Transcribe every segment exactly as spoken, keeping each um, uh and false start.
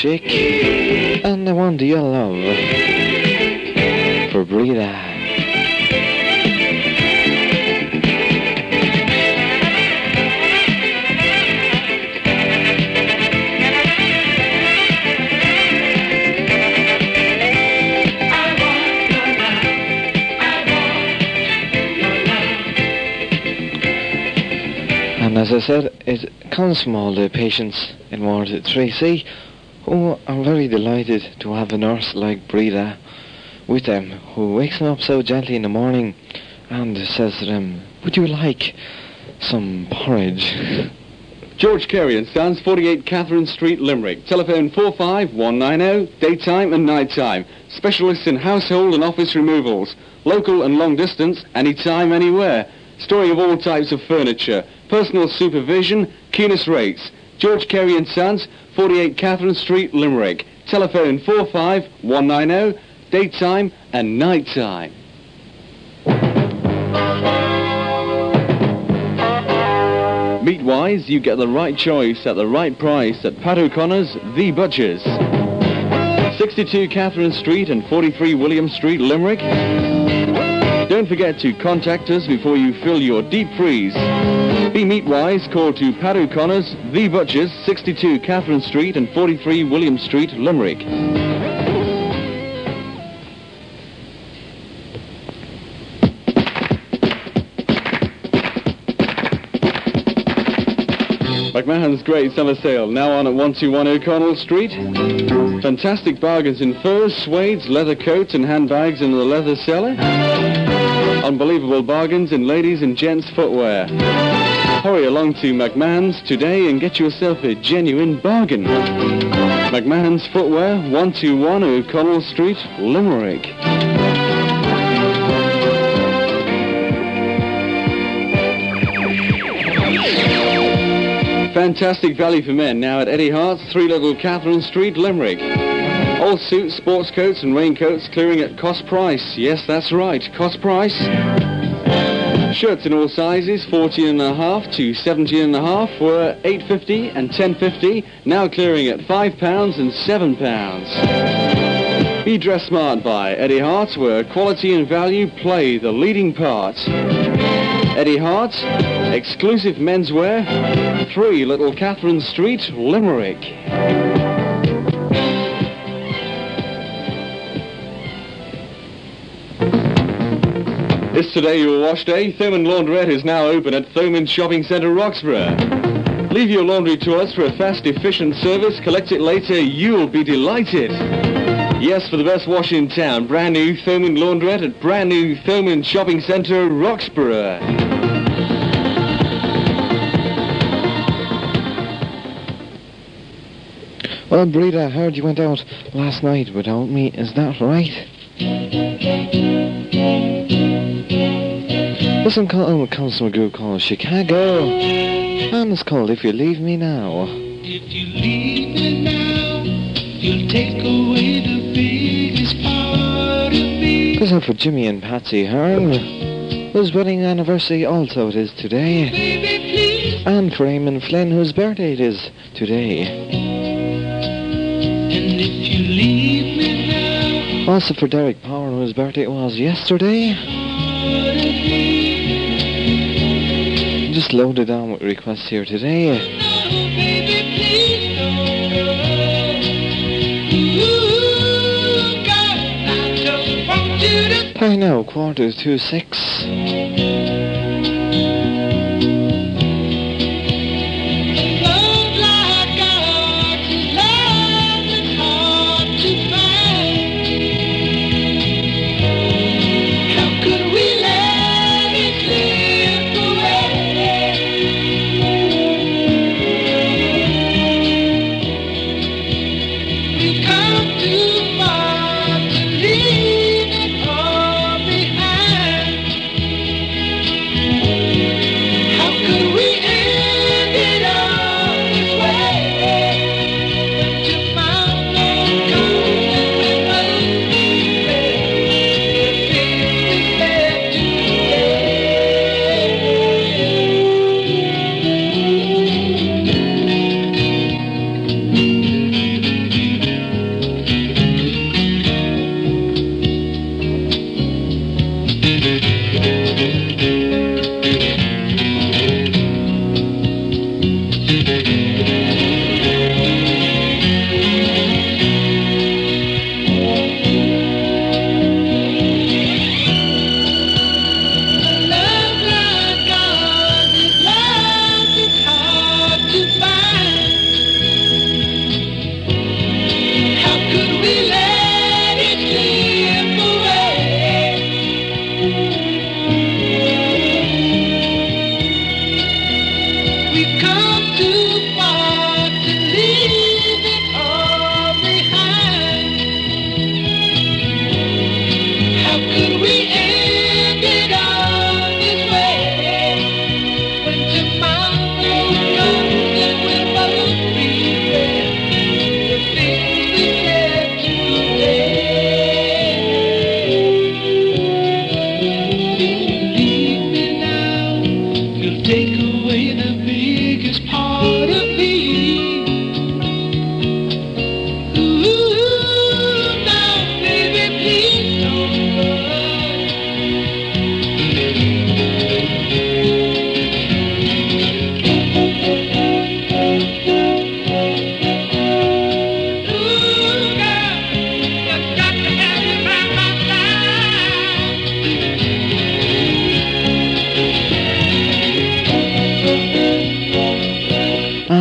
Chick, and I Want Your Love for Breda. And as I said, it comes from all the patients in Ward three C who are very delighted to have a nurse like Breda with them, who wakes them up so gently in the morning and says to them, would you like some porridge? George Carey and Sons, forty-eight Catherine Street, Limerick. Telephone four five one nine zero, daytime and nighttime. Specialists in household and office removals. Local and long distance, anytime, anywhere. Storing of all types of furniture. Personal supervision, keenest rates. George Carey and Sons, forty-eight Catherine Street, Limerick. Telephone four five one nine zero, daytime and nighttime. Meat-wise, you get the right choice at the right price at Pat O'Connor's The Butchers. sixty-two Catherine Street and forty-three William Street, Limerick. Don't forget to contact us before you fill your deep freeze. Be meat-wise, call to Pat O'Connor's The Butchers, sixty-two Catherine Street and forty-three William Street, Limerick. McMahon's Great Summer Sale, now on at one twenty-one O'Connell Street. Fantastic bargains in furs, suedes, leather coats and handbags in the leather cellar. Unbelievable bargains in ladies' and gents' footwear. Hurry along to McMahon's today and get yourself a genuine bargain. McMahon's Footwear, one twenty-one O'Connell Street, Limerick. Fantastic value for men now at Eddie Hart's, three Little Catherine Street, Limerick. All suits, sports coats and raincoats clearing at cost price. Yes, that's right, cost price. Shirts in all sizes, fourteen and a half to seventeen and a half, were eight fifty and ten fifty, now clearing at five pounds and seven pounds. Be dressed smart by Eddie Hart, where quality and value play the leading part. Eddie Hart, exclusive menswear, three Little Catherine Street, Limerick. Is today your wash day? Thurman Laundrette is now open at Thurman Shopping Centre, Roxburgh. Leave your laundry to us for a fast, efficient service. Collect it later. You'll be delighted. Yes, for the best wash in town. Brand new Thurman Laundrette at brand new Thurman Shopping Centre, Roxburgh. Well, Breda, I heard you went out last night without me. Is that right? Listen, call comes from a group called Chicago, and it's called If You Leave Me Now. If you leave me now, you'll take away the biggest part of me. This is for Jimmy and Patsy Hearn, whose wedding anniversary also it is today. Baby, please. And for Eamon Flynn, whose birthday it is today. And if you leave me now, Also for Derek Power, whose birthday it was yesterday. Just loaded down with requests here today. no, baby, please don't. Ooh, God, I just want you to. Time now, quarter to six. Love like ours is love that's hard to find. How could we let it slip away? We've come too far to leave it all behind.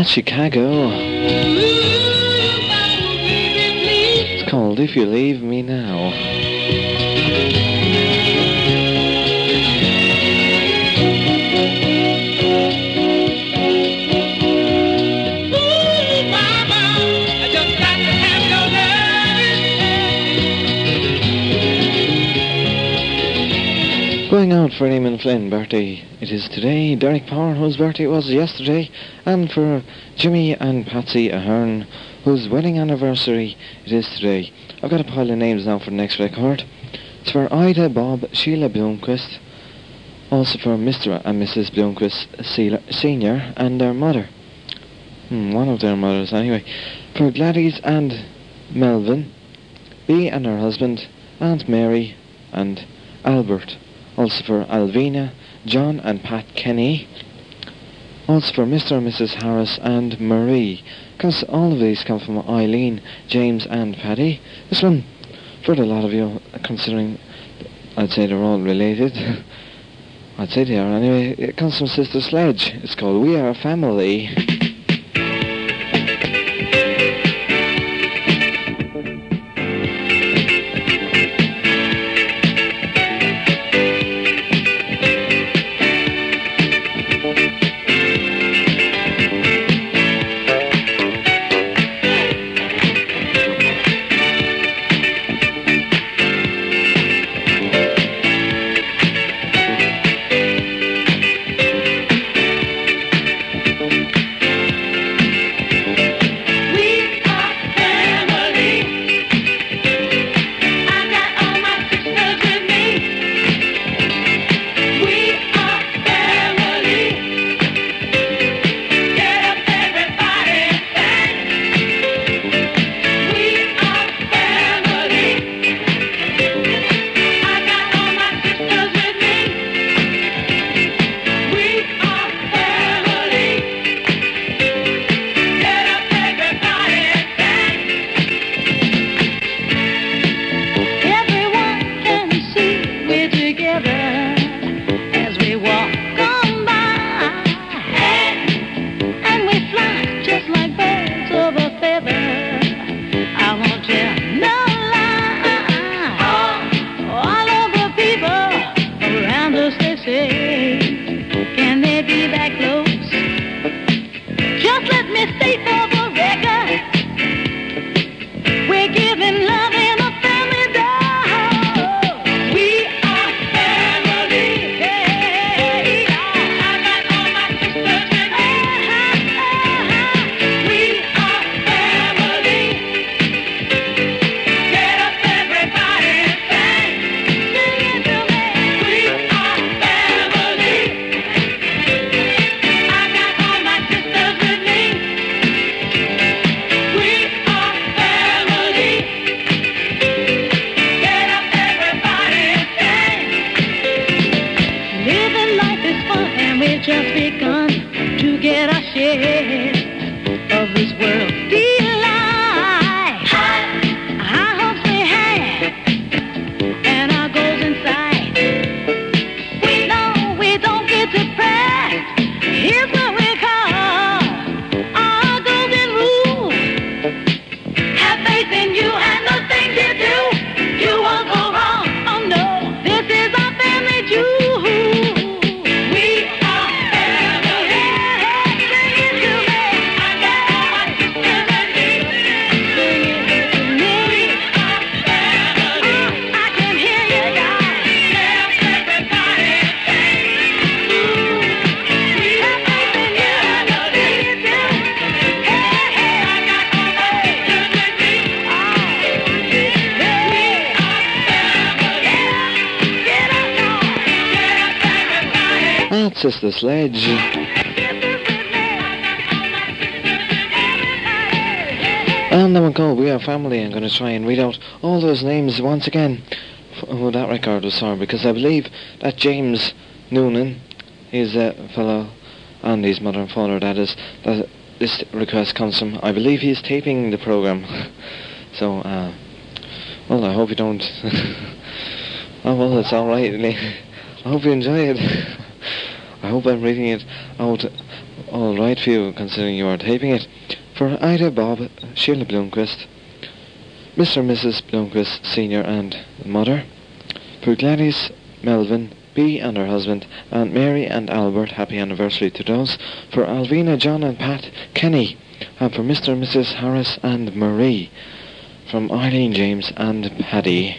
That's Chicago. It's called If You Leave Me Now. Going out for Eamon Flynn birthday it is today, Derek Power, whose birthday it was yesterday, and for Jimmy and Patsy Ahern, whose wedding anniversary it is today. I've got a pile of names now for the next record. It's for Ida, Bob, Sheila Bloomquist, also for Mister and Missus Bloomquist Senior and their mother. Hmm, one of their mothers anyway. For Gladys and Melvin, Bea and her husband, Aunt Mary and Albert. Also for Alvina, John and Pat Kenny. Also for Mister and Missus Harris and Marie. Because all of these come from Eileen, James and Paddy. This one, for the lot of you, considering I'd say they're all related. I'd say they are anyway. It comes from Sister Sledge. It's called We Are a Family. Sister Sledge. And then we go, We Are Family. I'm going to try and read out all those names once again who that record was for, because I believe that James Noonan, his uh, fellow, and his mother and father, that is, that this request comes from. I believe he's taping the programme. So, uh, well, I hope you don't. Oh, well, it's alright. I hope you enjoy it. I hope I'm reading it out all right for you, considering you are taping it. For Ida, Bob, Sheila Bloomquist, Mister and Missus Bloomquist Senior and Mother. For Gladys, Melvin, Bea and her husband, Aunt Mary and Albert, happy anniversary to those. For Alvina, John and Pat, Kenny. And for Mister and Missus Harris and Marie. From Eileen, James and Paddy.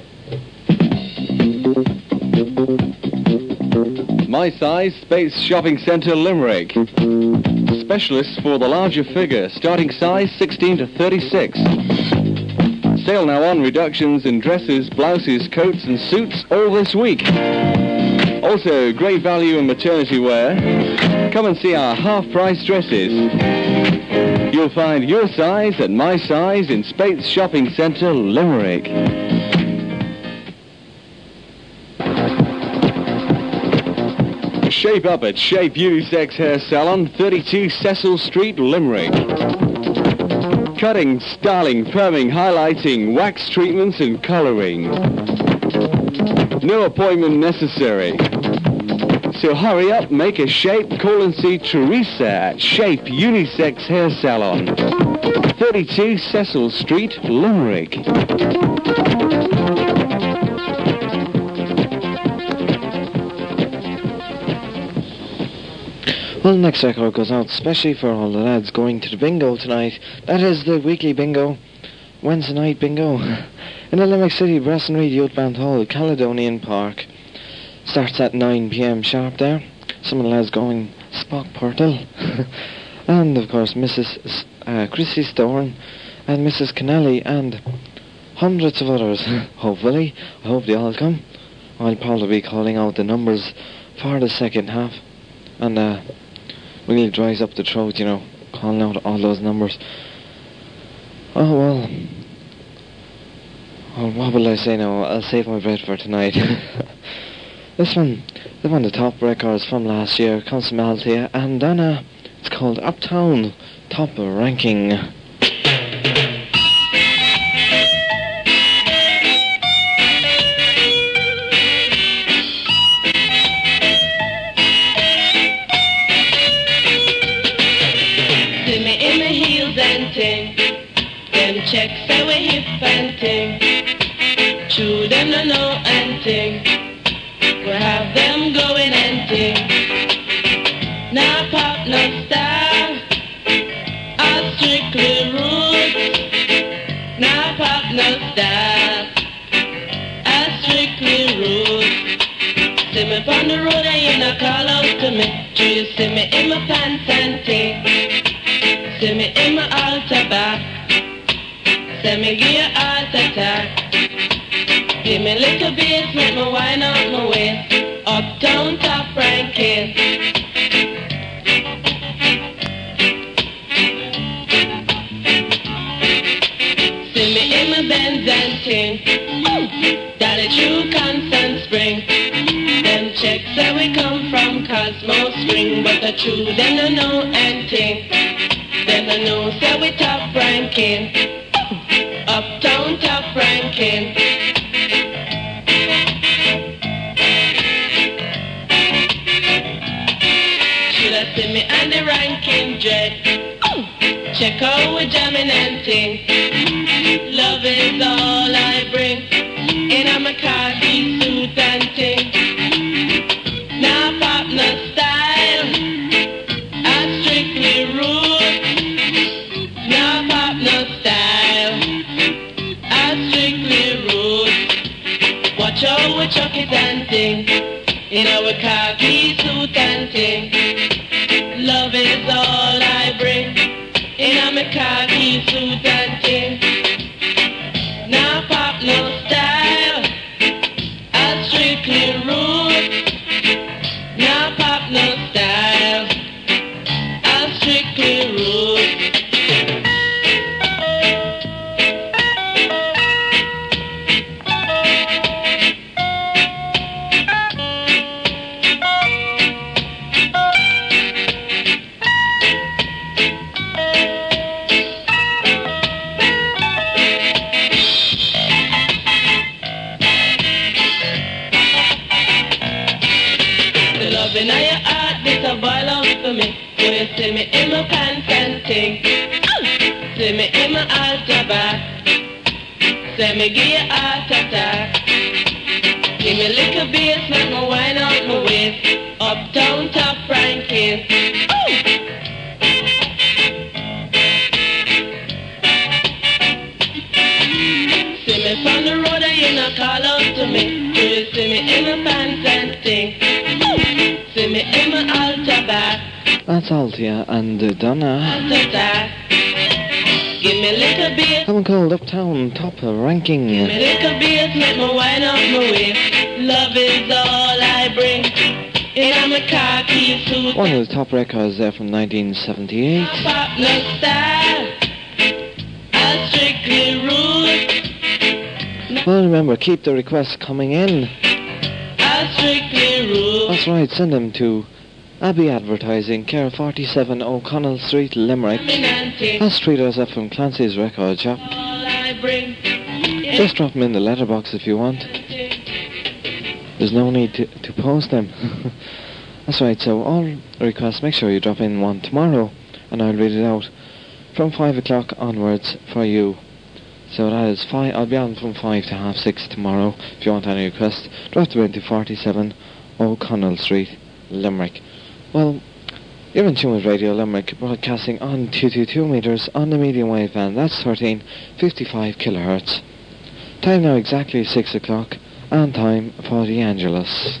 My Size Space Shopping Centre, Limerick. Specialists for the larger figure, starting size sixteen to thirty-six. Sale now on reductions in dresses, blouses, coats and suits all this week. Also, great value in maternity wear. Come and see our half-price dresses. You'll find your size at My Size in Space Shopping Centre, Limerick. Shape up at Shape Unisex Hair Salon, thirty-two Cecil Street, Limerick. Cutting, styling, perming, highlighting, wax treatments and colouring. No appointment necessary. So hurry up, make a shape, call and see Teresa at Shape Unisex Hair Salon, thirty-two Cecil Street, Limerick. Well, next record goes out especially for all the lads going to the bingo tonight. That is the weekly bingo, Wednesday night bingo, in the Limerick City Brass and Reed Youth Band Hall, Caledonian Park. Starts at nine p.m. sharp there. Some of the lads going Spock Purtle. And, of course, Missus Uh, Chrissy Storn and Missus Kennelly and hundreds of others, hopefully. I hope they all come. I'll probably be calling out the numbers for the second half. And, uh... really dries up the throat, you know, calling out all those numbers. Oh, well. Oh, what will I say now? I'll save my breath for tonight. This one, this one of the top records from last year, comes from Althea and Dana. It's called Uptown Top Ranking. Them checks say we hip and ting. True them no know and ting. We have them going and ting. Now pop no style, all strictly roots. Now pop no style, all strictly roots. See me on the road and you not call out to me. Do you see me in my pants and ting? See me in my altar back. Say me give you a heart attack. Give me a little bass, make me wind up my waist. Uptown top ranking. See me in my Benz and ting. Daddy true Constant Spring. Them checks say we come from Cosmo Spring, but the true them no know and ting. Them no know say we top ranking. Uptown top ranking. Should I see me on the ranking dread? Check out we jamming and ting. Love is all I bring. In a my khaki suit and ting. Now pop no style, I strictly rude. Now pop no style, I strictly rude. Watch out we chuck it and ting. In our khaki suit and ting. Love is all I bring. In a my khaki suit and ting. Now pop no style, I strictly rude. Now pop no style, I strictly rude. me in my pants and ting. See me in my altar back. Say me give you a heart attack. Give me little bass, make me wind out my waist. Uptown top ranking. See me from the road and you not call out to me. Do you see me in my pants and ting? See me in my altar back. That's Altia and uh, Donna. Altar back. Give me little bass. Someone called Uptown Top Ranking. Give me little bass, make me wind up my waist. Love is all I bring. In a khaki suit. One of the top records there from nineteen seventy-eight. Pop no style. I strictly rude. Well, remember, keep the requests coming in. I strictly rude. That's right, send them to Abbey Advertising, care forty-seven O'Connell Street, Limerick. That's treat us up from Clancy's Record Shop. All I bring. Just drop them in the letterbox if you want. There's no need to, to post them. That's right, so all requests, make sure you drop in one tomorrow and I'll read it out from five o'clock onwards for you. So that is five. I'll be on from five to half six tomorrow. If you want any requests, drop them into forty-seven O'Connell Street, Limerick. Well, you're in tune with Radio Limerick, broadcasting on two twenty-two meters on the medium wave band. That's thirteen fifty-five kilohertz. Time now exactly six o'clock, and time for the Angelus.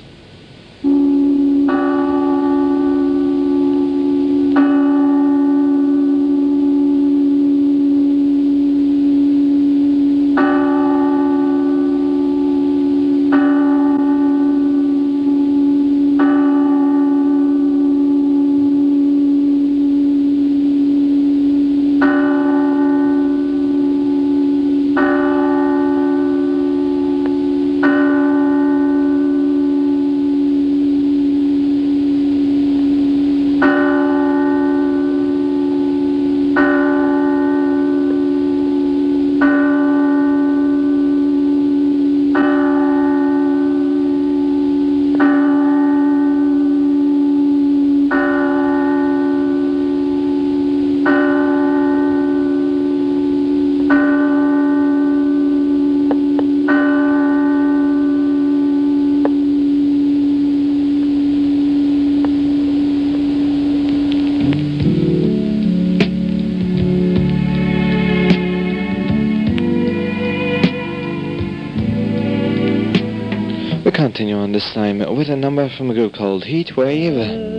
Continue on this time with a number from a group called Heatwave.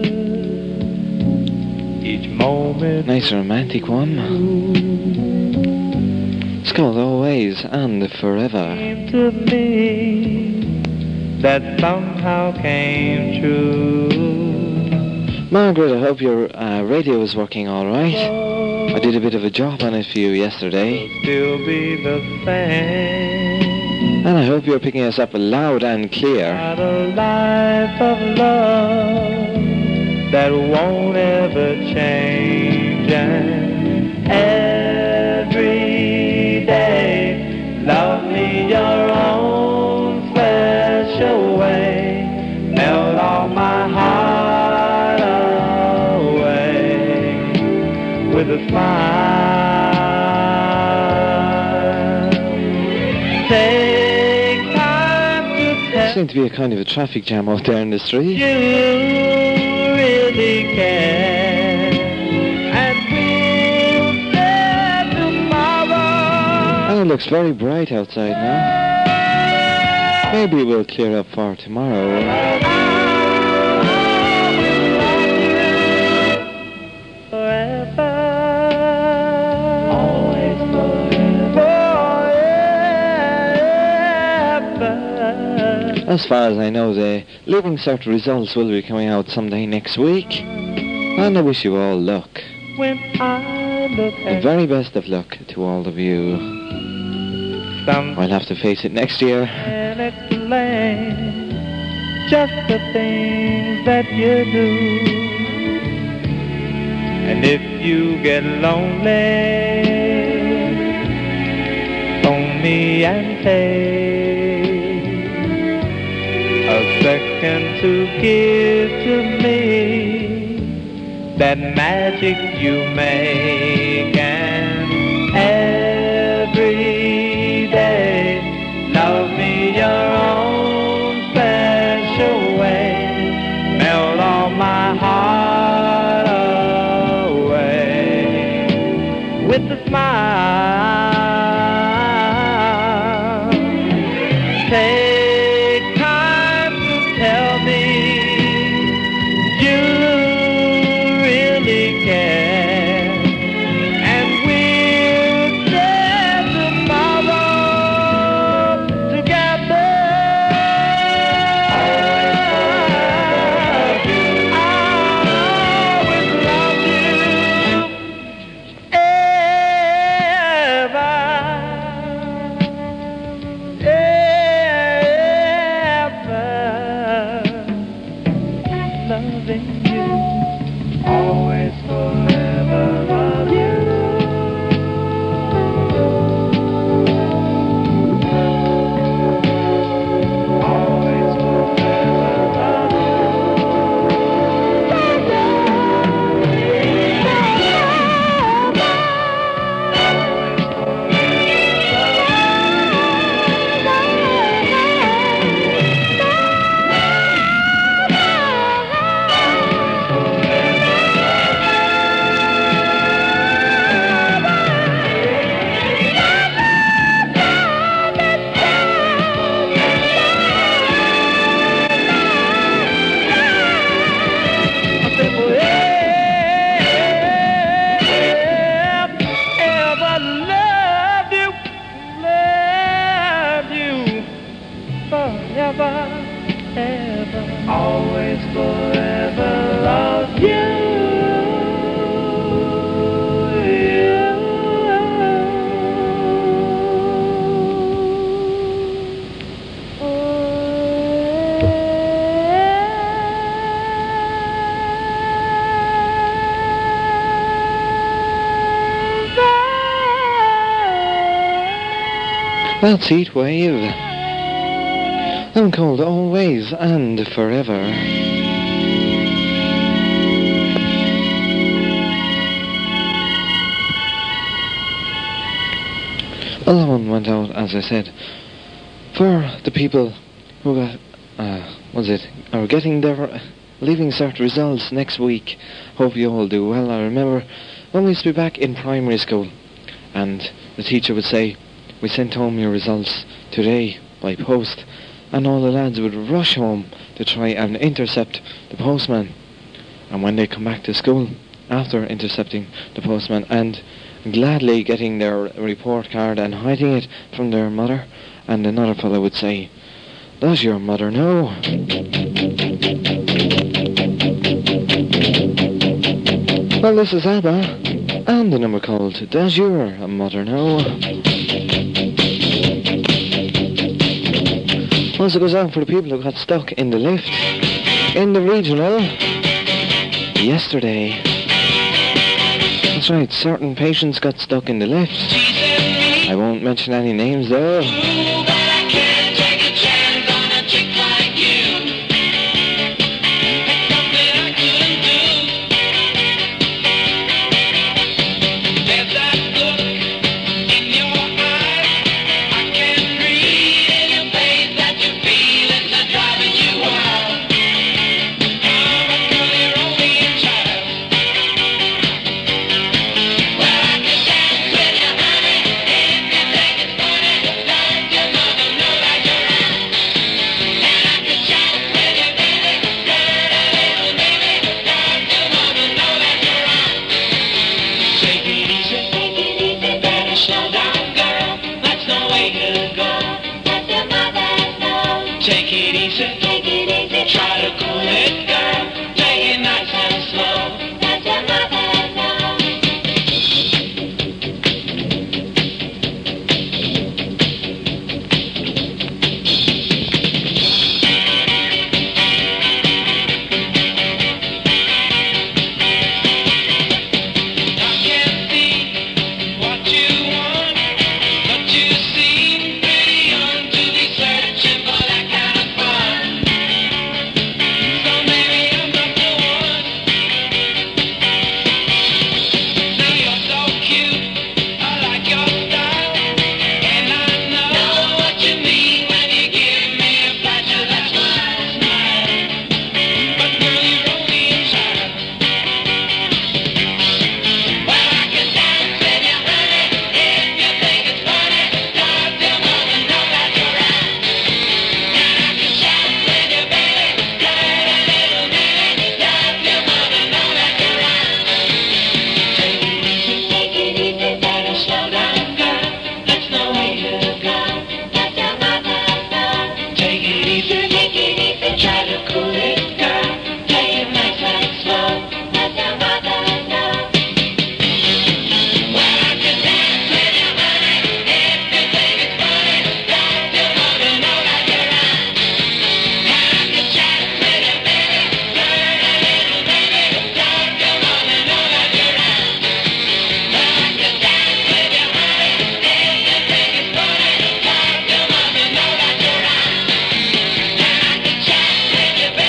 Each moment nice romantic one. It's called Always and Forever. Came to me that somehow came true. Margaret, I hope your uh, radio is working all right. I did a bit of a job on it for you yesterday. Still be the same. And I hope you're picking us up loud and clear. Got a life of love that won't ever change, and every day love me your own special way, melt all my heart away with a smile. Say seems to be a kind of a traffic jam out there in the street. You really care, and we'll stay tomorrow. And it looks very bright outside now. Maybe we'll clear up for tomorrow. Forever, always forever. As far as I know, the Living Cert results will be coming out someday next week. And I wish you all luck. When I look The at very best of luck to all of you. some I'll have to face it next year. and explain just the things that you do. And if you get lonely, phone me and take a second to give to me. that magic you make, and every day love me your own special way, melt all my heart away with a smile. Take time to tell me you really care, and we'll share tomorrow together. I'll always love you ever, ever loving you, always forever love you. Always forever love you. Ever love you, love you forever, ever, always forever love you. That's Heatwave. I'm called Always and Forever. Well, that one went out, as I said, for the people who got, uh, was it, are getting their Leaving Cert results next week. Hope you all do well. I remember when we used to be back in primary school, and the teacher would say, we sent home your results today by post, and all the lads would rush home to try and intercept the postman. And when they come back to school after intercepting the postman and gladly getting their report card and hiding it from their mother, and another fellow would say, does your mother know? Well, this is ABBA, and the number called Does Your Mother Know? Also goes on for the people who got stuck in the lift in the regional yesterday. That's right, certain patients got stuck in the lift. I won't mention any names though. Well, I can dance with you, honey, if you think it's funny.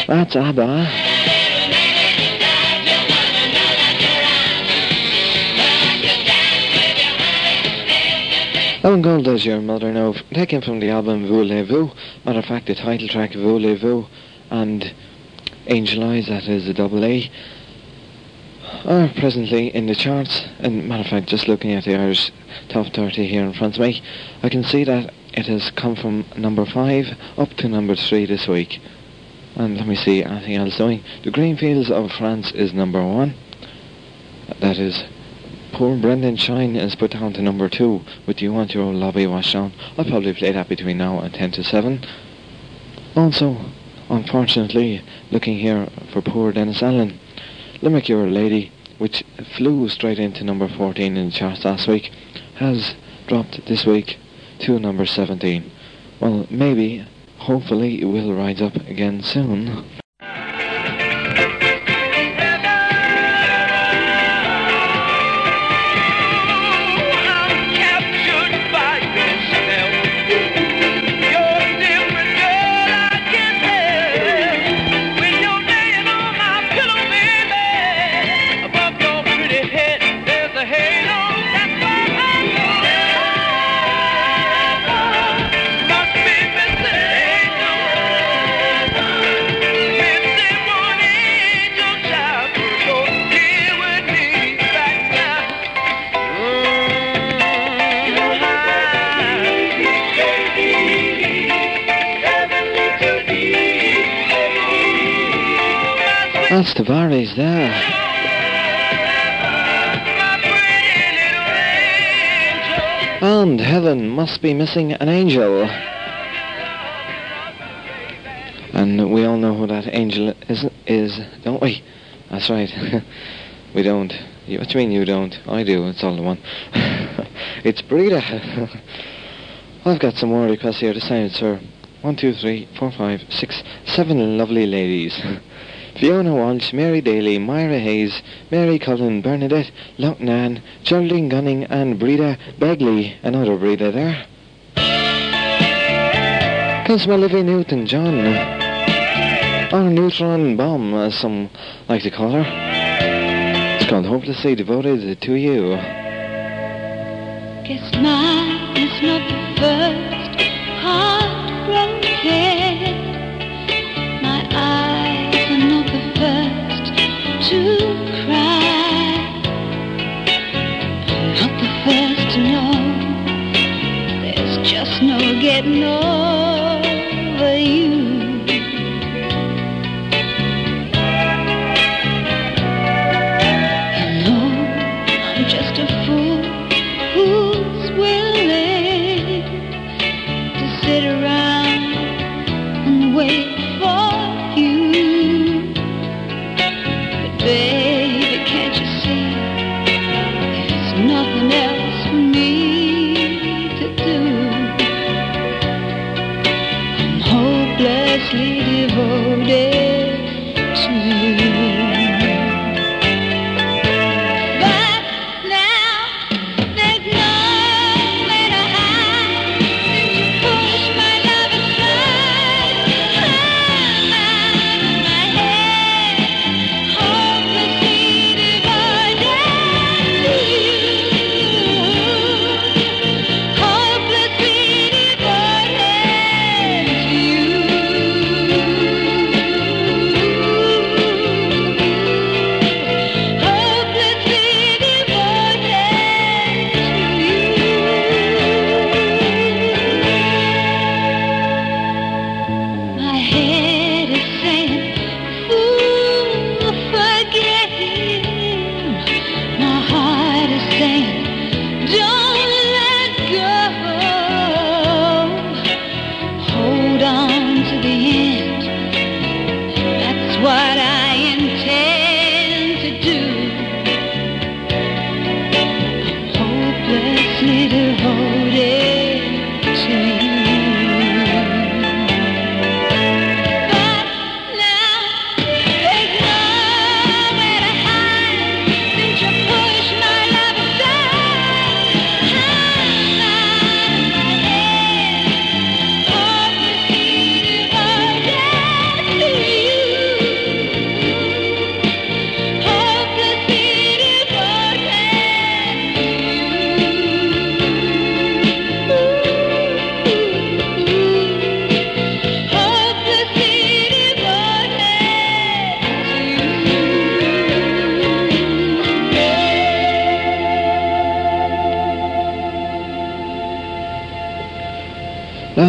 That's ABBA. Ellen Gold Does Your Mother Know, taken from the album Voulez-Vous. Matter of fact, the title track Voulez-Vous and Angel Eyes, that is a double A, are presently in the charts. And matter of fact, just looking at the Irish top thirty here in front of me, I can see that it has come from number five up to number three this week. And let me see anything else doing. The Greenfields of France is number one. That is Poor Brendan Shine is put down to number two with You Want Your Old Lobby Wash Down. I'll probably play that between now and ten to seven. Also, unfortunately, looking here for poor Dennis Allen, Limerick You're a Lady, which flew straight into number fourteen in the charts last week, has dropped this week to number seventeen. Well, maybe, hopefully, it will rise up again soon. That's Tavares there. And Heaven Must Be Missing an Angel. And we all know who that angel is, is don't we? That's right. We don't. You, what do you mean you don't? I do, it's all the one. It's Breda. I've got some more requests here to sign, sir. One, two, three, four, five, six, seven lovely ladies. Fiona Walsh, Mary Daly, Myra Hayes, Mary Cullen, Bernadette, Loughnane, Geraldine Gunning and Breda Begley, another Breda there. Cousin Olivia Newton John, or Neutron Bomb as some like to call her. It's called Hopelessly Devoted to You. Guess mine is not the first heartbroken. My eyes are not the first to cry. I'm not the first to know there's just no getting over you. You know I'm just a fool who's willing to sit around and wait for you. But baby, can't you see there's nothing else for me to do? I'm hopelessly devoted to you. But now there's nowhere to hide since you pushed my love aside. I'm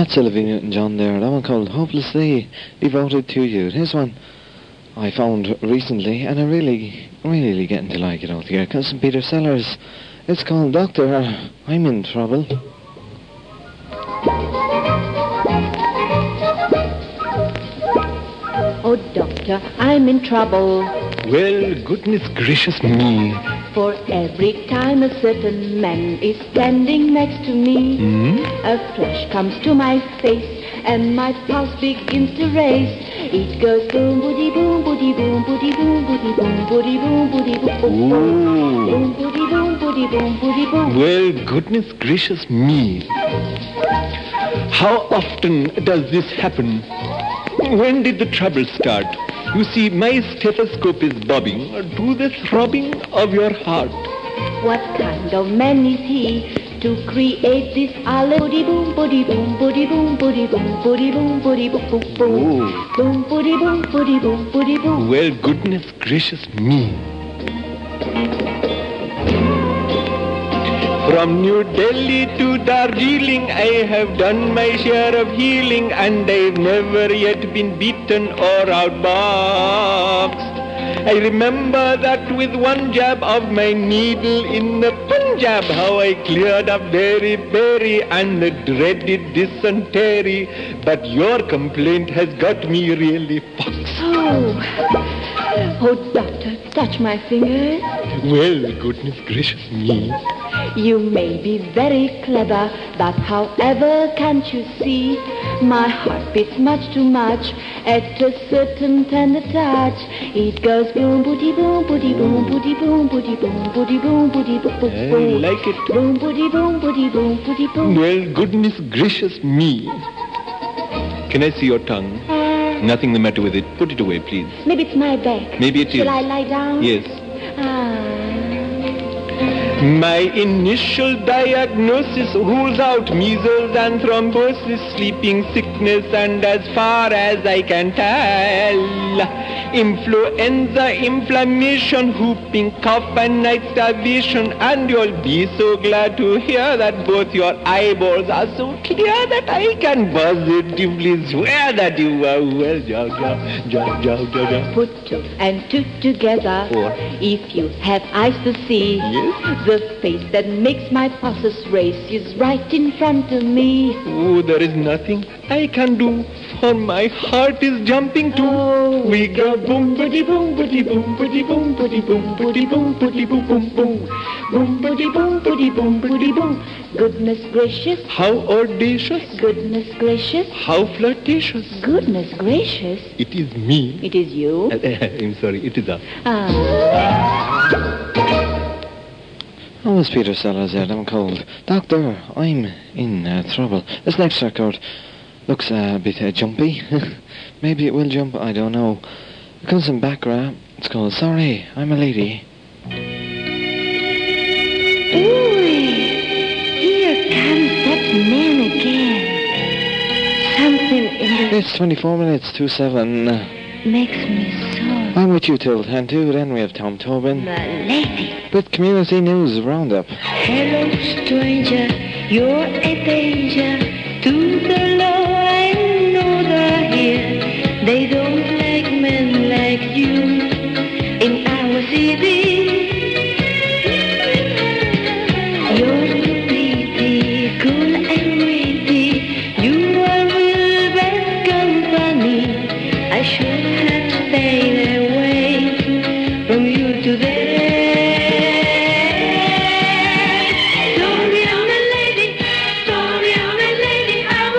That's Sylvia Newton-John there. That one called Hopelessly Devoted to You. Here's one I found recently, and I really, really getting to like it altogether. Comes from Peter Sellers. It's called Doctor, I'm in Trouble. Oh, doctor, I'm in trouble. Well, goodness gracious me. For every time a certain man is standing next to me, Hmm? a flash comes to my face and my pulse begins to race. It goes boom, boody, boom, boody, boom, boody, boom, boody, boom, boody, boom, boody, boom, boom, boom, boom, boody, boom, boody, boom, boody, boom. Well, goodness gracious me. How often does this happen? When did the trouble start? You see, my stethoscope is bobbing to the throbbing of your heart. What kind of man is he to create this alle boody boom, boody boom, boody boom, boody boom, boody boom, boody boom, boom, boom, boom, boody boom, boody boom, boody boom. Well, goodness gracious me. From New Delhi to Darjeeling, I have done my share of healing, and I've never yet been beaten or outboxed. I remember that with one jab of my needle in the Punjab, how I cleared up very, very and the dreaded dysentery. But your complaint has got me really foxed. Oh, oh, doctor, touch my fingers. Well, goodness gracious me. You may be very clever, but however can't you see? My heart beats much too much at a certain tender touch. It goes boom, booty, boom, booty, boom, booty, boom, booty, boom, booty, boom, booty, boom, boom, I boom. like it. Boom, booty, boom, booty, boom, booty, boom. Well, goodness gracious me. Can I see your tongue? Nothing the matter with it. Put it away, please. Maybe it's my back. Maybe it is. Shall I lie down? Yes. Ah. My initial diagnosis rules out measles and thrombosis, sleeping sickness, and as far as I can tell, influenza, inflammation, whooping cough, and night starvation. And you'll be so glad to hear that both your eyeballs are so clear that I can positively swear that you are well. Jow, jow, jow, jow, jow, jow. Put two and two together. Four. If you have eyes to see, Yes? the face that makes my pulses race is right in front of me. Oh, there is nothing I can do, for my heart is jumping too. Oh, We go boom, boody, boom, boody, boom, boody, boom, boody, boom, boody, boom, boody, boom, boom, boom. boom, boody, boom, boody, boom, boody, boom. Goodness gracious, How audacious, goodness gracious, how flirtatious. goodness gracious. It is me. It is you. I'm sorry, it is us. Ah. That was Peter Sellers there. That one called Doctor, I'm in uh, Trouble. This next record looks uh, a bit uh, jumpy. Maybe it will jump, I don't know. It comes from Baccarat. It's called Sorry, I'm a Lady. Ooh, here comes that man again. Something in It's twenty-four minutes to seven. the makes me so I'm with you till ten to. Then we have Tom Tobin the lady. with Community News Roundup. Hello, stranger, you're a danger to the law. I know they're here. They don't like men like you in our city. You're so pretty, cool and witty. You are real bad company. I should have stayed away from you today. Sorry, I'm a lady. Sorry, I'm a lady. I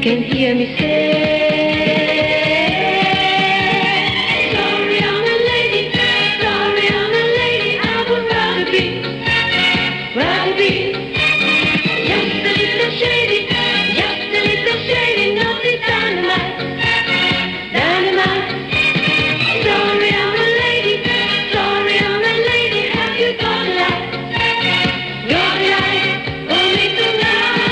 can hear me say, sorry I'm a lady, sorry I'm a lady, I would rather be, rather be, just a little shady, just a little shady, naughty dynamite, dynamite. Sorry I'm a lady, sorry I'm a lady, have you got a light, got a light for me tonight?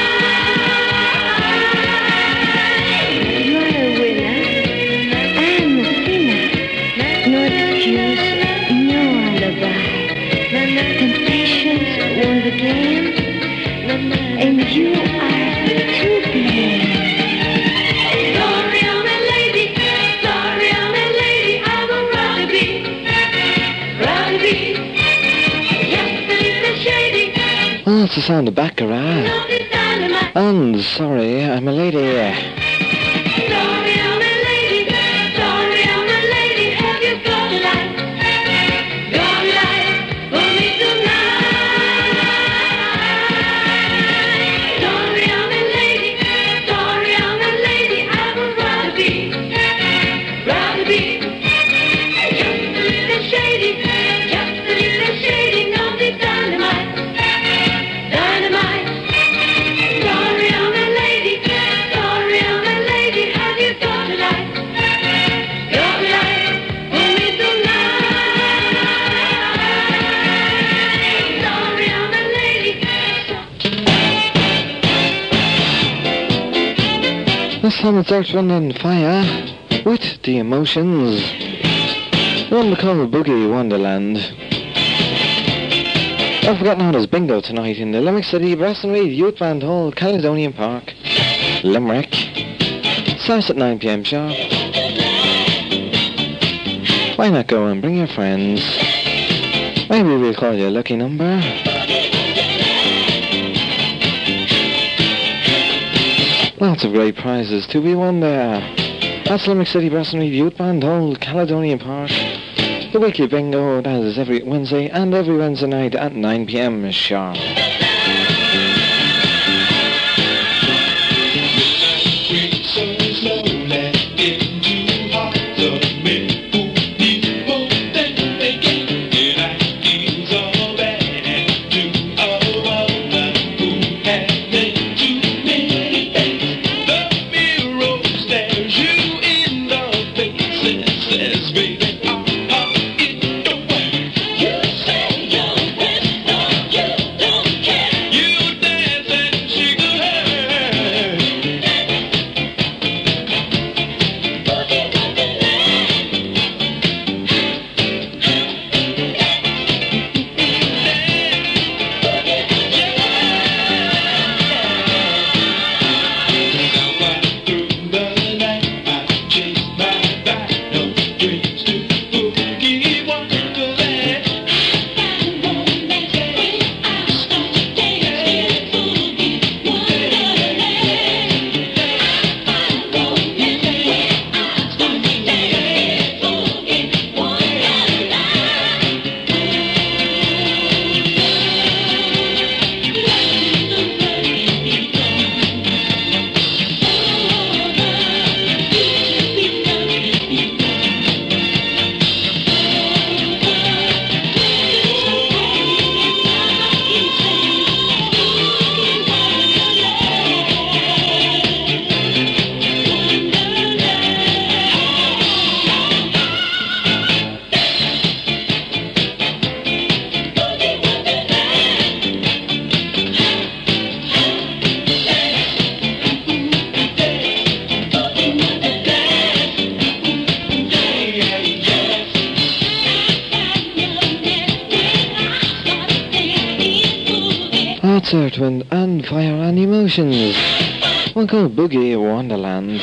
You're a winner, I'm a sinner, no excuse, no alibi, temptations won the game, and you are to blame. Sorry I'm a lady, sorry I'm a lady, I would rather be, rather be, just a little shady, Well, that's the sound of Baccarat. naughty dynamite. And sorry, I'm a lady. Sorry I'm a lady, sorry I'm a lady, have you got a light, got a light for me tonight? Sorry I'm a lady, sorry I'm a lady, I would rather be, rather be, just a little shady, just a little shady, naughty dynamite, dynamite. Sorry I'm a lady, sorry I'm a lady, have you got a light, got a light for me tonight? Sorry I'm a lady. This time it's Earth, Wind and Fire with the Emotions. One we call Boogie Wonderland. Don't forget now there's bingo tonight in the Limerick City Brass and Reed Youth Band Hall, Caledonian Park, Limerick. Starts at nine p.m. sharp. Why not go and bring your friends? Maybe we'll call you a lucky number. Lots of great prizes to be won there. That's Limerick City Brass and Reed Youth Band Hall, Caledonian Park. The weekly bingo, that is every Wednesday and every Wednesday night at nine p.m. sharp. That's Earth, Wind and Fire and Emotions. One called Boogie Wonderland.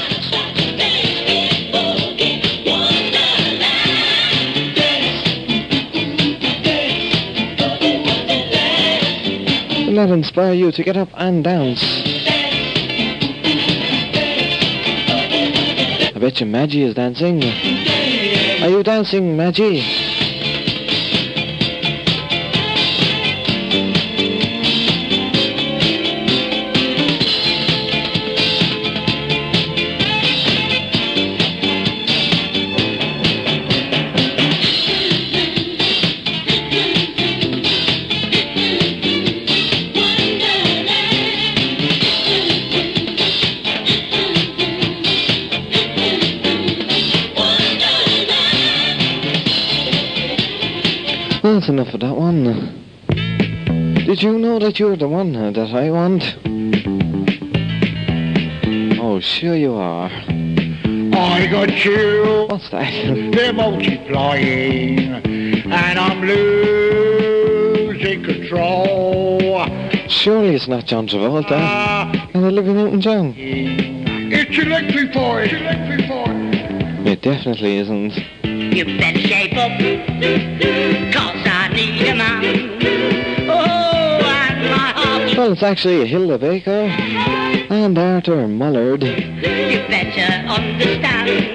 Let inspire you to get up and dance. I bet you Maggie is dancing. Are you dancing, Maggie? That's enough of that one. Did you know that you're the one uh, that I want? Oh, sure you are. I got you. What's that? They're multiplying, and I'm losing control. Surely it's not John Travolta and Olivia Newton-John. It's electrified. It's electrified. It definitely isn't. You better shape up, cause I need a man. Oh, and my heart. Well, it's actually Hilda Baker and Arthur Mullard. You better understand.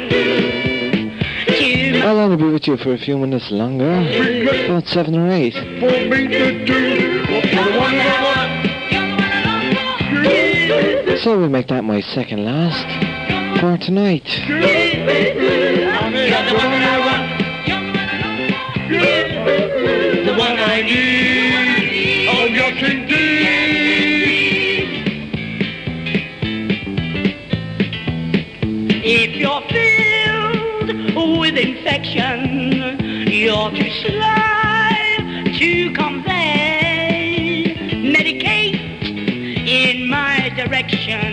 I'll only be with you for a few minutes longer. About seven or eight. For me to do what the one I want. So we'll make that my second last for tonight. You're the one I want. The one I need. Oh, yes, indeed. If you're filled with infection, you're too sly to convey. Medicate in my direction.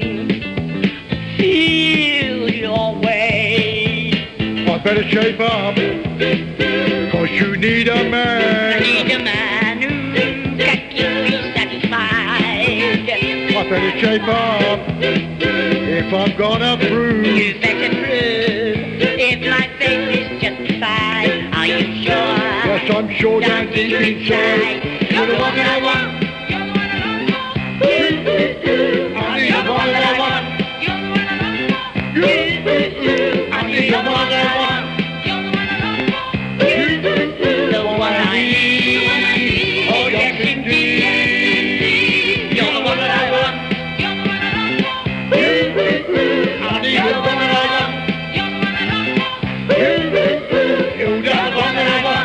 Feel your way. I better shape up, cause you need a man. I need a man who can keep me satisfied. I better shape up, if I'm gonna prove. You better prove if my faith is justified. Are you sure? Yes, I'm sure down deep inside. You're the one that I want. I need the one that I want. I need the one that I want. The one I need. Oh, yes, indeed. You're the one that I want. I need the one that I want. You're the one that I want.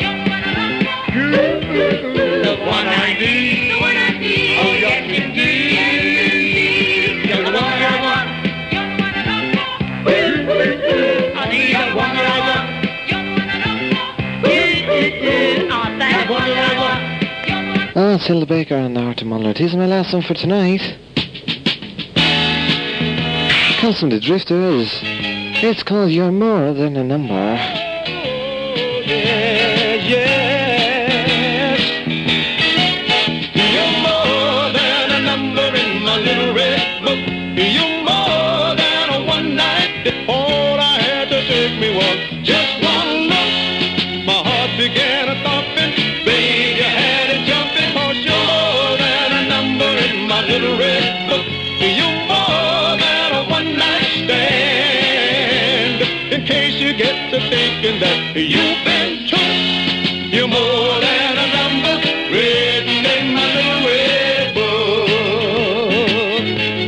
The one I need. Oh, yes, indeed. You're the one that I want. I need the one that I want. Ah, it's Hilda Baker and Arthur Mullard. Here's my last one for tonight. Comes from the Drifters. It's called You're More Than a Number. Yes, yes. You're more than a number in my little red book. You're more than a one night. All I had to take me was just one look. My heart began a thumping. Baby, you had it jumping. Cause you're more than a number in my little red book. You're more than a one night stand. In case you get to thinking that you've been took, you're more than a number written in my little red book.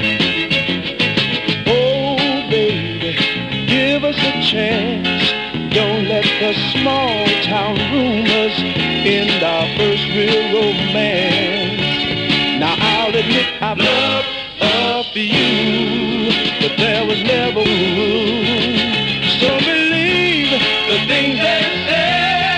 Oh, baby, give us a chance. Don't let the small town rumors end our first real romance. Now I'll admit I've loved of you, but there was never room. So believe the things they say.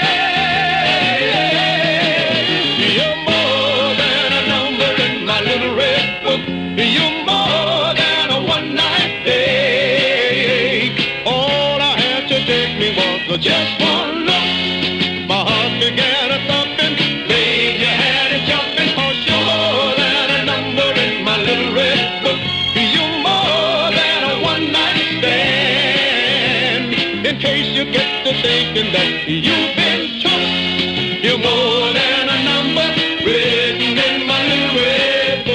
You're more than a number in my little red book. You're more than a one night day. All I had to take me was just one look. My heart began a thumping. Babe, you had it jumping. Cause you're more than a number in my little red book. You're more than a one night stand. In case you get to thinking that you've been took, you're more than a number written in my little red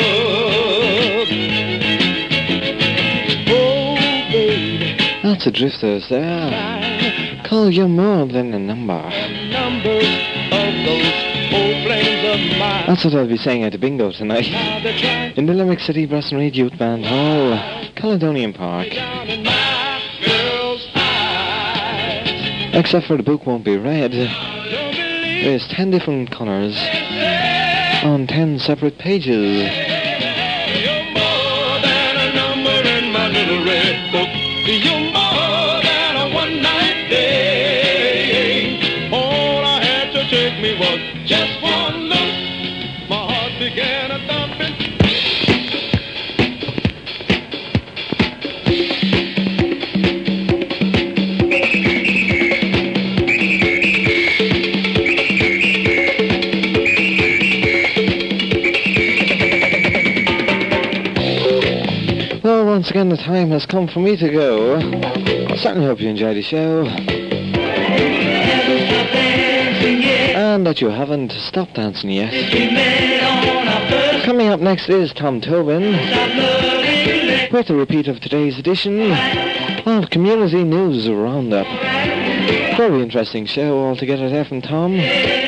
book. Oh, baby. That's the Drifters there. Call You More Than a Number. Numbers of those old flames of mine. That's what I'll be saying at the bingo tonight. Now they're trying In the Limerick City Brass and Reed Youth Band Hall, Caledonian Park. down in my girl's eyes. Except for the book won't be read. Don't believe There's ten different colours on ten separate pages. you're more than a number in my little red book. You're more than a one night day. All I had to once again the time has come for me to go. I certainly hope you enjoyed the show. And that you haven't stopped dancing yet. Coming up next is Tom Tobin with a repeat of today's edition of Community News Roundup. Very interesting show altogether there from Tom.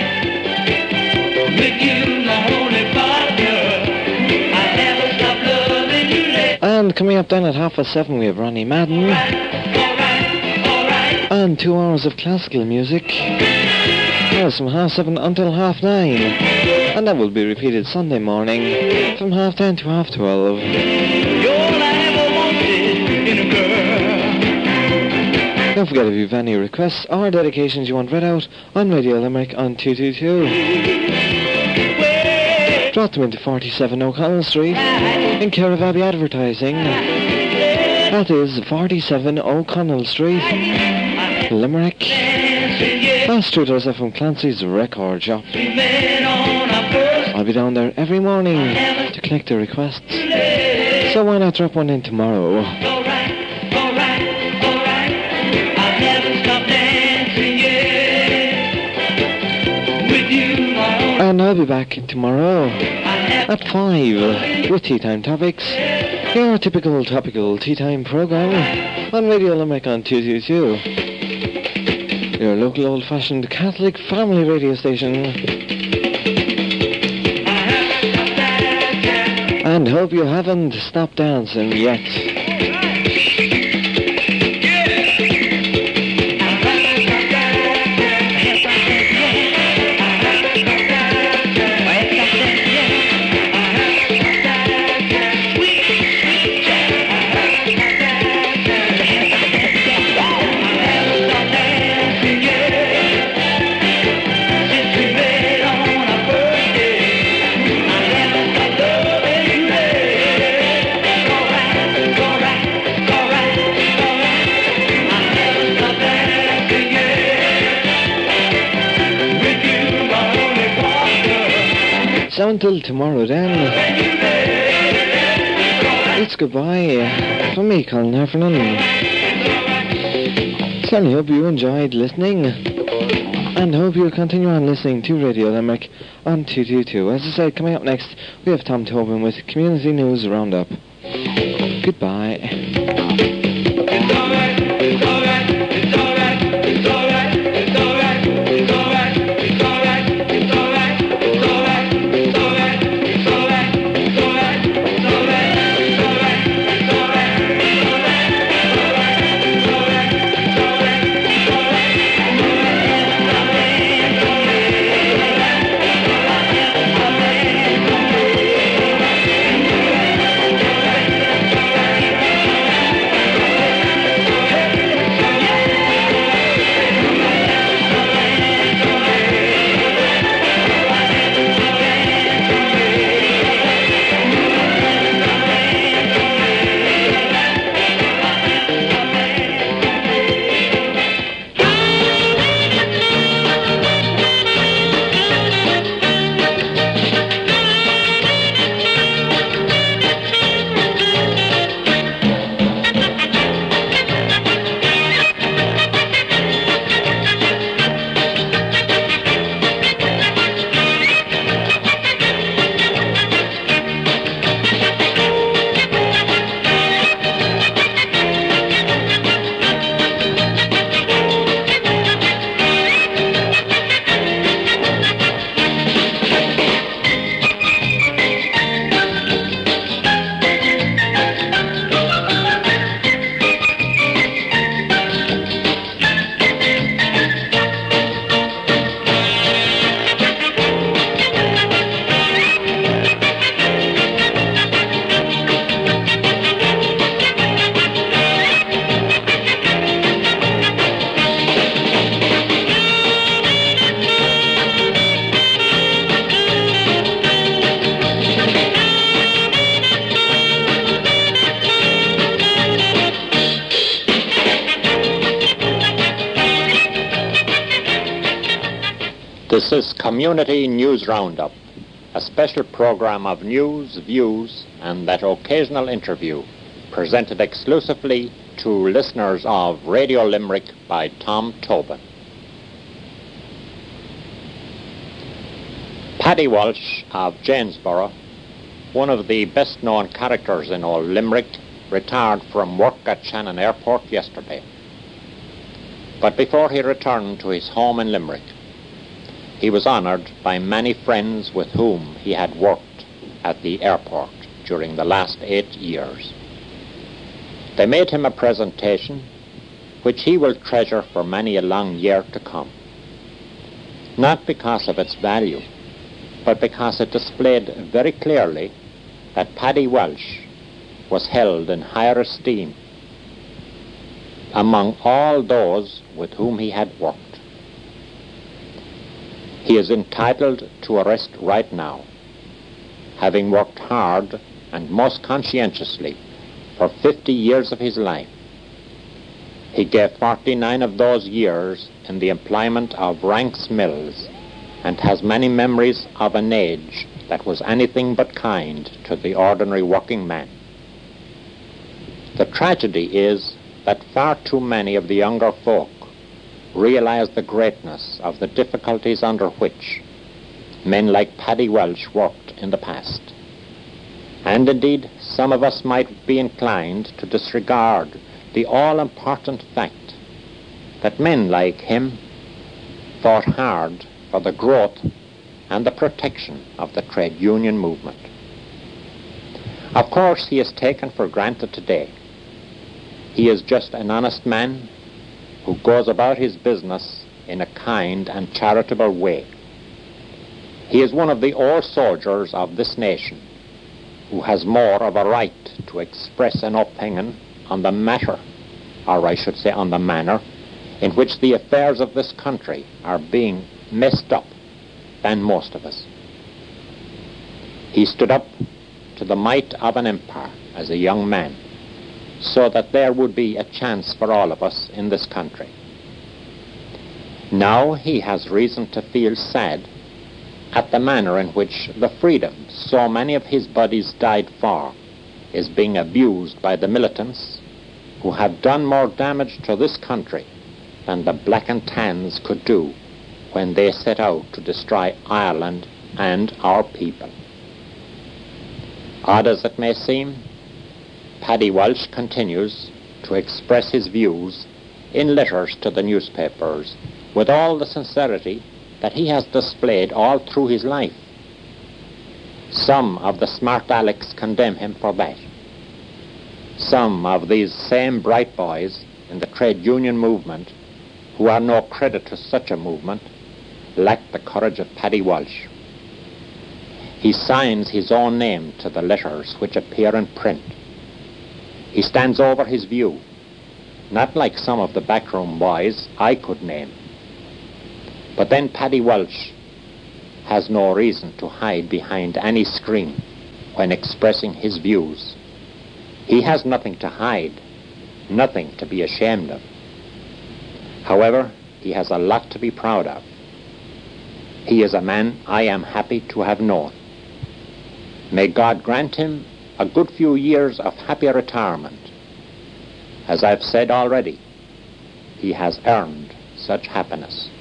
And coming up then at half past seven we have Ronnie Madden. And two hours of classical music. Well, from half seven until half nine. And that will be repeated Sunday morning from half ten to half twelve. Don't forget, if you have any requests or dedications you want read out on Radio Limerick on two two two. Drop them into forty-seven O'Connell Street in care of Abbey Advertising. That is forty-seven O'Connell Street, Limerick. That's through to from Clancy's Record Shop. I'll be down there every morning to collect the requests. So why not drop one in tomorrow? And I'll be back tomorrow at five with Tea Time Topics, your typical topical tea time program on Radio Limerick on two two two. Your local old-fashioned Catholic family radio station. And hope you haven't stopped dancing yet. So until tomorrow then, it's goodbye from me, Colin Heffernan. Certainly hope you enjoyed listening, and hope you'll continue on listening to Radio Limerick on two two two. As I said, coming up next, we have Tom Tobin with Community News Roundup. Goodbye. This is Community News Roundup, a special program of news, views, and that occasional interview presented exclusively to listeners of Radio Limerick by Tom Tobin. Paddy Walsh of Janesborough, one of the best-known characters in Old Limerick, retired from work at Shannon Airport yesterday. But before he returned to his home in Limerick, he was honoured by many friends with whom he had worked at the airport during the last eight years. They made him a presentation which he will treasure for many a long year to come, not because of its value, but because it displayed very clearly that Paddy Walsh was held in higher esteem among all those with whom he had worked. He is entitled to a rest right now, having worked hard and most conscientiously for fifty years of his life. He gave forty-nine of those years in the employment of Ranks Mills, and has many memories of an age that was anything but kind to the ordinary working man. The tragedy is that far too many of the younger folk realize the greatness of the difficulties under which men like Paddy Walsh worked in the past. And indeed, some of us might be inclined to disregard the all-important fact that men like him fought hard for the growth and the protection of the trade union movement. Of course, he is taken for granted today. He is just an honest man who goes about his business in a kind and charitable way. He is one of the old soldiers of this nation who has more of a right to express an opinion on the matter, or I should say on the manner, in which the affairs of this country are being messed up than most of us. He stood up to the might of an empire as a young man, so that there would be a chance for all of us in this country. Now he has reason to feel sad at the manner in which the freedom so many of his buddies died for is being abused by the militants who have done more damage to this country than the Black and Tans could do when they set out to destroy Ireland and our people. Odd as it may seem, Paddy Walsh continues to express his views in letters to the newspapers with all the sincerity that he has displayed all through his life. Some of the smart alecks condemn him for that. Some of these same bright boys in the trade union movement, who are no credit to such a movement, lack the courage of Paddy Walsh. He signs his own name to the letters which appear in print. He stands over his view, not like some of the backroom boys I could name. But then Paddy Walsh has no reason to hide behind any screen when expressing his views. He has nothing to hide, nothing to be ashamed of. However, he has a lot to be proud of. He is a man I am happy to have known. May God grant him a good few years of happy retirement. As I've said already, he has earned such happiness.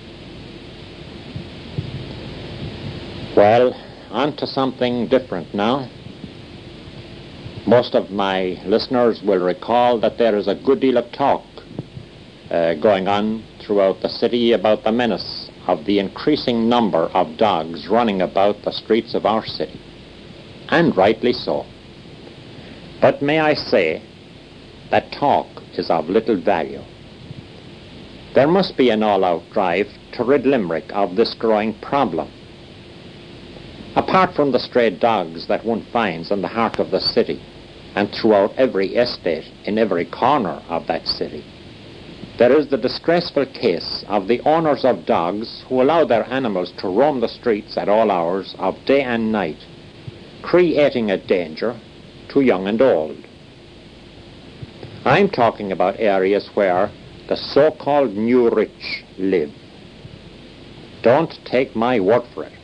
Well, on to something different now. Most of my listeners will recall that there is a good deal of talk uh, going on throughout the city about the menace of the increasing number of dogs running about the streets of our city, and rightly so. But may I say that talk is of little value. There must be an all-out drive to rid Limerick of this growing problem. Apart from the stray dogs that one finds in the heart of the city and throughout every estate in every corner of that city, there is the disgraceful case of the owners of dogs who allow their animals to roam the streets at all hours of day and night, creating a danger to young and old. I'm talking about areas where the so-called new rich live. Don't take my word for it.